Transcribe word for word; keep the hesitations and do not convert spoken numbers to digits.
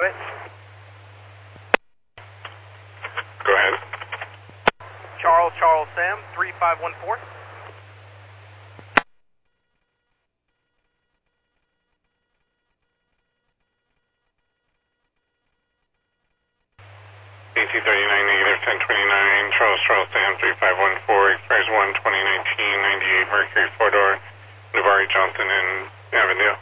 it. Go ahead. Charles, Charles, Sam, three five one four. A T thirty-nine, negative ten twenty-nine, Charles, Charles, Sam, three five one four, expires one twenty nineteen, ninety-eight Mercury, four-door, Navari, Johnson, and Avondale.